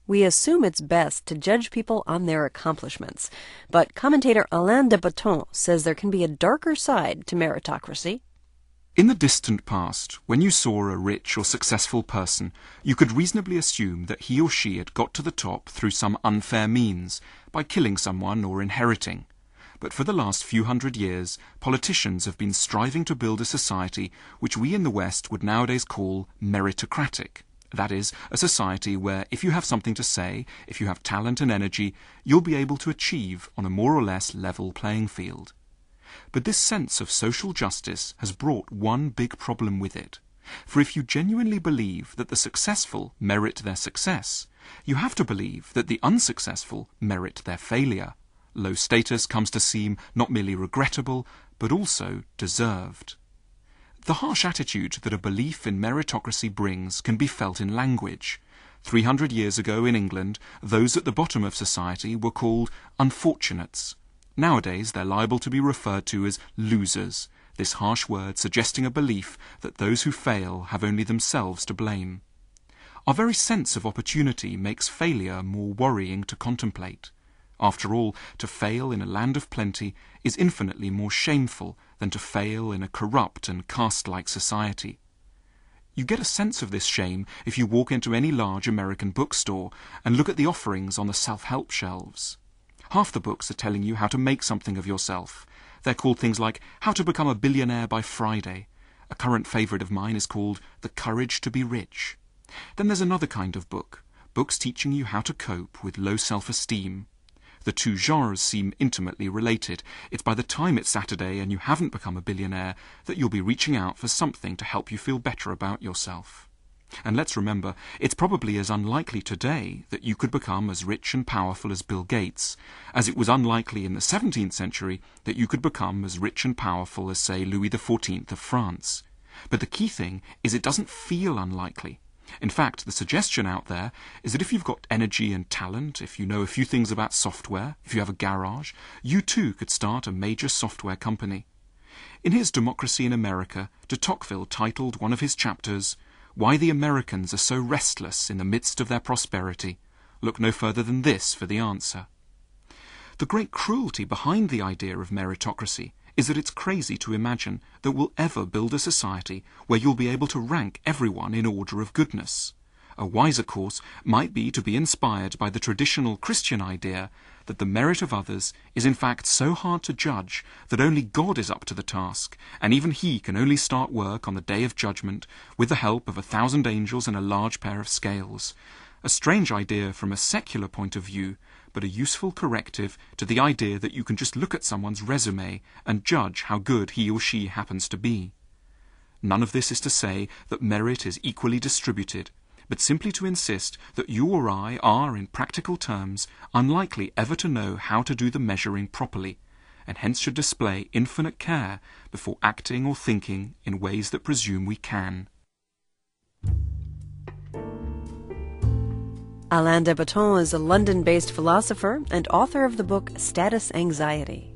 we assume it's best to judge people on their accomplishments. But commentator Alain de Botton says there can be a darker side to meritocracy. In the distant past, when you saw a rich or successful person, you could reasonably assume that he or she had got to the top through some unfair means, by killing someone or inheriting. But for the last few hundred years, politicians have been striving to build a society which we in the West would nowadays call meritocratic. That is, a society where if you have something to say, if you have talent and energy, you'll be able to achieve on a more or less level playing field. But this sense of social justice has brought one big problem with it. For if you genuinely believe that the successful merit their success, you have to believe that the unsuccessful merit their failure. Low status comes to seem not merely regrettable, but also deserved. The harsh attitude that a belief in meritocracy brings can be felt in language. 300 years ago in England, those at the bottom of society were called unfortunates. Nowadays they're liable to be referred to as losers, this harsh word suggesting a belief that those who fail have only themselves to blame. Our very sense of opportunity makes failure more worrying to contemplate. After all, to fail in a land of plenty is infinitely more shameful than to fail in a corrupt and caste-like society. You get a sense of this shame if you walk into any large American bookstore and look at the offerings on the self-help shelves. Half the books are telling you how to make something of yourself. They're called things like How to Become a Billionaire by Friday. A current favourite of mine is called The Courage to be Rich. Then there's another kind of book, books teaching you how to cope with low self-esteem. The two genres seem intimately related. It's by the time it's Saturday and you haven't become a billionaire that you'll be reaching out for something to help you feel better about yourself. And let's remember, it's probably as unlikely today that you could become as rich and powerful as Bill Gates, as it was unlikely in the 17th century that you could become as rich and powerful as, say, Louis XIV of France. But the key thing is it doesn't feel unlikely. In fact, the suggestion out there is that if you've got energy and talent, if you know a few things about software, if you have a garage, you too could start a major software company. In his Democracy in America, de Tocqueville titled one of his chapters, Why the Americans are so restless in the midst of their prosperity. Look no further than this for the answer. The great cruelty behind the idea of meritocracy is that it's crazy to imagine that we'll ever build a society where you'll be able to rank everyone in order of goodness. A wiser course might be to be inspired by the traditional Christian idea that the merit of others is in fact so hard to judge that only God is up to the task, and even He can only start work on the day of judgment with the help of 1,000 angels and a large pair of scales. A strange idea from a secular point of view, but a useful corrective to the idea that you can just look at someone's resume and judge how good he or she happens to be. None of this is to say that merit is equally distributed, but simply to insist that you or I are, in practical terms, unlikely ever to know how to do the measuring properly, and hence should display infinite care before acting or thinking in ways that presume we can. Alain de Botton is a London-based philosopher and author of the book Status Anxiety.